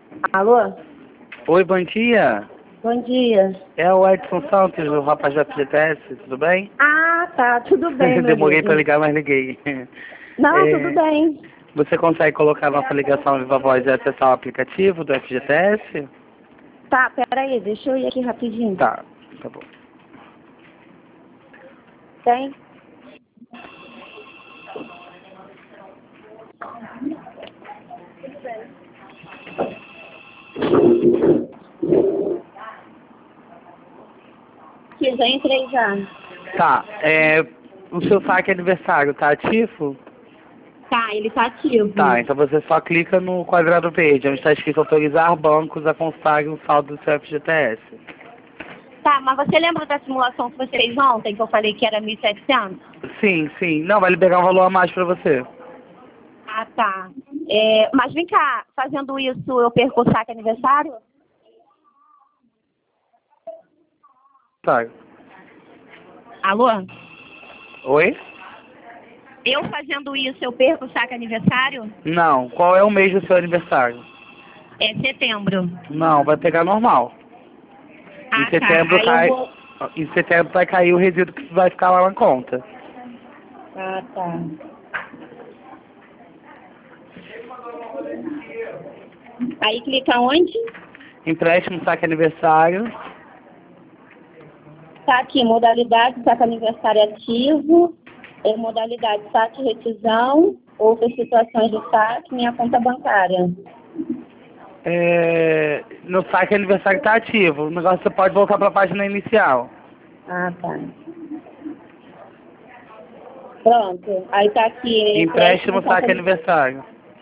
Alô? Oi, bom dia. Bom dia. É o Edson Santos, o rapaz da FGTS, tudo bem? Ah, tá. Tudo bem, meu Demorei para amigo. ligar, mas liguei. Não, tudo É, bem. você consegue colocar nossa ligação Viva Voz e acessar o aplicativo do FGTS? Tá, peraí, deixa eu ir aqui rapidinho. Tá bom. Tem? Que já entrei já. Tá, o seu saque aniversário tá ativo? Tá, ele tá ativo. Tá, então você só clica no quadrado verde, onde está escrito autorizar bancos a constar um saldo do seu FGTS. Tá, mas você lembra da simulação que você fez ontem, que eu falei que era 1.700? Sim. Não, vai liberar um valor a mais para você. Ah, tá. Mas vem cá, fazendo isso eu perco o saque aniversário? Tá. Alô? Oi? Eu fazendo isso eu perco o saque aniversário? Não, qual é o mês do seu aniversário? É setembro. Não, vai pegar normal. Em Ah, tá. setembro Aí eu cai. vou... Em setembro vai cair o resíduo que vai ficar lá na conta. Ah, tá. Aí clica onde? Empréstimo, saque aniversário. Tá aqui, modalidade saque aniversário ativo, modalidade saque recisão, outras situações de saque, minha conta bancária. No saque aniversário tá ativo. O negócio você pode voltar para a página inicial. Ah, tá. Pronto. Aí tá aqui, Empréstimo, saque saque... aniversário.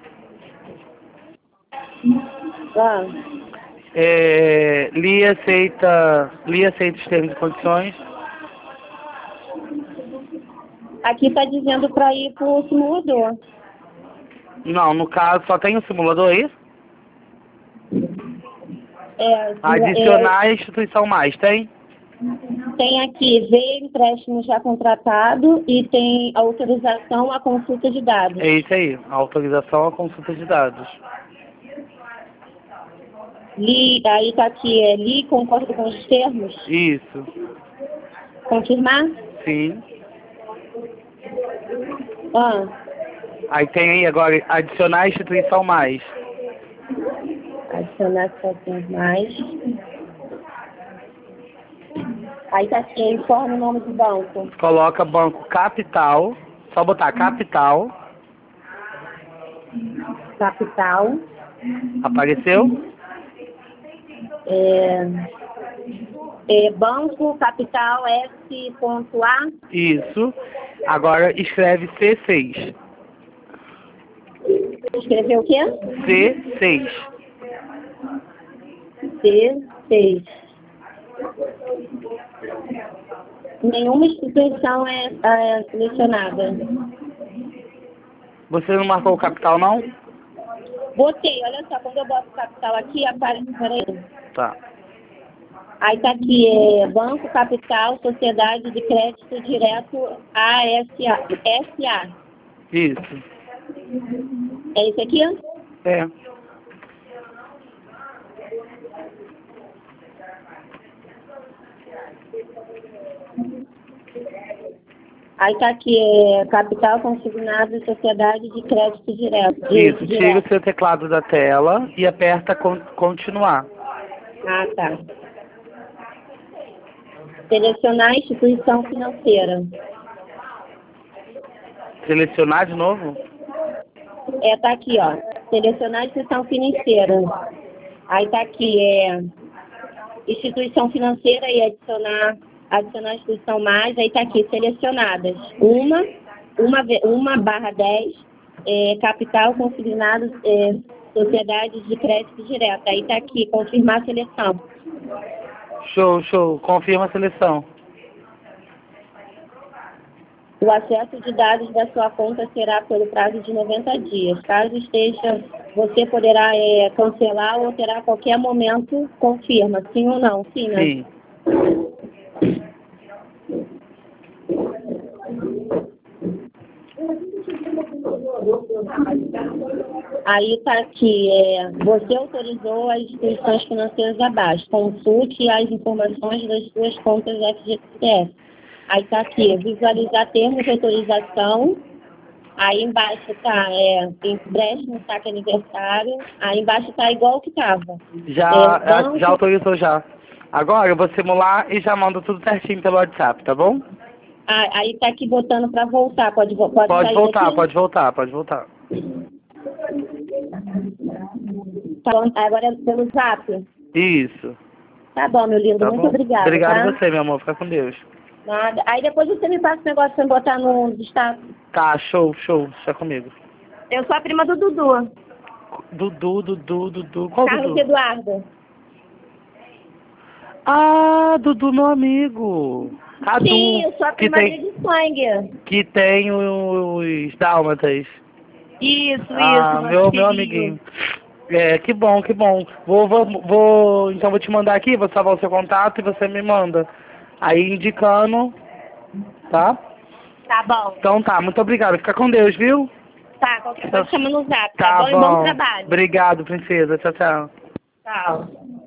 Ah, Li aceita os termos e condições. aqui tá dizendo para ir pro simulador. Não, no caso só tem o simulador aí. Adicionar a instituição mais, tem? Tem aqui ver empréstimo já contratado e tem autorização à consulta de dados. É isso aí, autorização à consulta de dados. Aí tá aqui, li concordo com os termos. Isso, Confirmar? sim. Ah, Aí tem aí agora, adicionar a instituição mais. adicionar situações mais. Aí tá aqui, informe o nome do banco. Coloca banco capital, só botar capital, Capital. apareceu? Banco Capital S.A. Isso. Agora escreve C6. Escreveu o quê? C6. C6. Nenhuma instituição é selecionada. Você não marcou o capital não? Botei, olha só, quando eu boto capital aqui, aparece, peraí. Tá. Aí tá aqui, Banco Capital, Sociedade de Crédito Direto ASA. SA. Isso. É isso aqui? É. Aí tá aqui, Capital Consignado Sociedade de Crédito Direto. Isso. Tira o Direto. seu teclado da tela e aperta continuar. Ah, tá. Selecionar instituição financeira. Selecionar de novo? Tá aqui, ó. Selecionar instituição financeira. Aí tá aqui, instituição financeira e adicionar instituição mais. Aí tá aqui, selecionadas. Uma barra 10, capital consignado, sociedades de crédito direto. Aí tá aqui, confirmar a seleção. Show. Confirma a seleção. O acesso de dados da sua conta será pelo prazo de 90 dias. Caso esteja, você poderá cancelar ou alterar a qualquer momento. Confirma, sim ou não? Sim, né? Sim. Aí tá aqui, você autorizou as instituições financeiras abaixo. Consulte as informações das suas contas FGTS. Aí tá aqui, visualizar termos de autorização. Aí embaixo tá, empréstimo, saque aniversário. Aí embaixo tá igual que tava. Já autorizou já. Agora eu vou simular e já mando tudo certinho pelo WhatsApp, tá bom? Aí tá aqui botando pra voltar. Pode Pode sair voltar, daqui? pode voltar, pode voltar. Tá bom, agora é pelo Zap. Isso. Tá bom, meu lindo. Tá Muito bom? obrigada, Obrigado tá? a você, meu amor. Fica com Deus. Nada. Aí depois você me passa o negócio pra eu botar no status. Tá, show, show. Deixa comigo. Eu sou a prima do Dudu. Dudu. Qual Carlos Dudu? Eduardo. Ah, Dudu, meu amigo. Sim, eu sou a prima dele de sangue. Que tem os dálmatas. Isso, Ah, nosso meu filhinho. amiguinho. Que bom, que bom. Então vou te mandar aqui, vou salvar o seu contato e você me manda. Aí indicando, tá? Tá bom. Então tá, muito obrigado. Fica com Deus, viu? Tá, qualquer coisa chama no Zap, Tá bom? E bom trabalho. Obrigado, princesa. Tchau, tchau. Tchau.